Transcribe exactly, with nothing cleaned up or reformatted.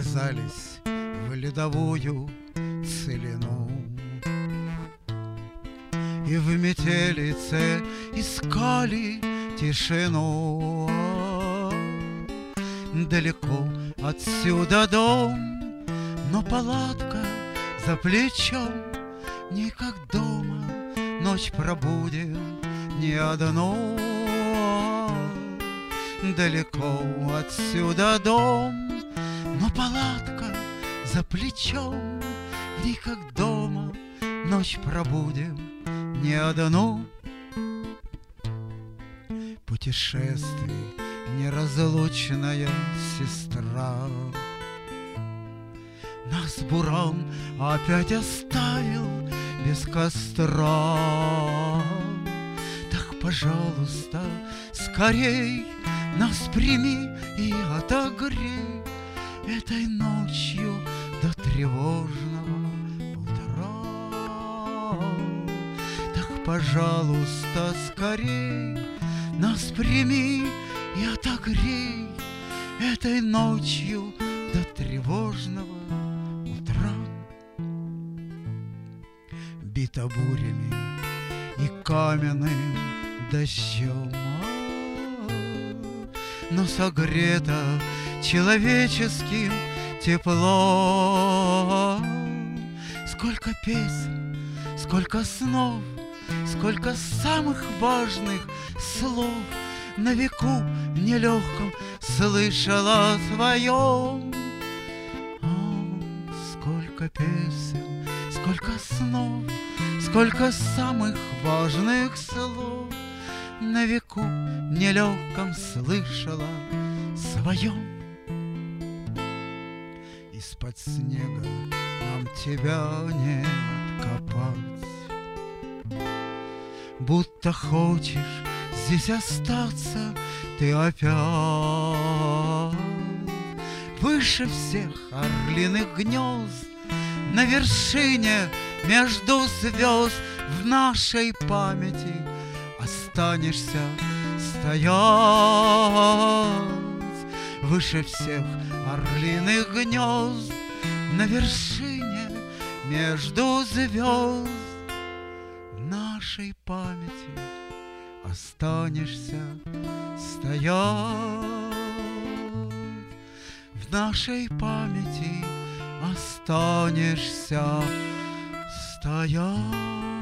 врезались в ледовую целину, и в метелице искали тишину. Далеко отсюда дом, но палатка за плечом. Не как дома ночь пробудем не одну. Далеко отсюда дом, но палатка за плечом. Не как дома ночь пробудем не одну. Путешествий неразлучная сестра, нас буран опять оставил без костра. Так, пожалуйста, скорей нас прими и отогрей этой ночью до тревожного утра. Так, пожалуйста, скорей нас прими и отогрей этой ночью до тревожного утра. Бита бурями и каменным дождем, но согрета человеческим теплом. Сколько песен, сколько снов, сколько самых важных слов на веку нелегком слышала твоем. О, сколько песен, сколько снов, сколько самых важных слов на веку нелегком слышала своем. Из-под снега нам тебя не откопать, будто хочешь здесь остаться ты опять. Выше всех орлиных гнезд, на вершине между звезд, в нашей памяти останешься стоять. Выше всех орлиных гнезд, на вершине между звезд, в нашей памяти останешься стоять. В нашей памяти останешься стоять.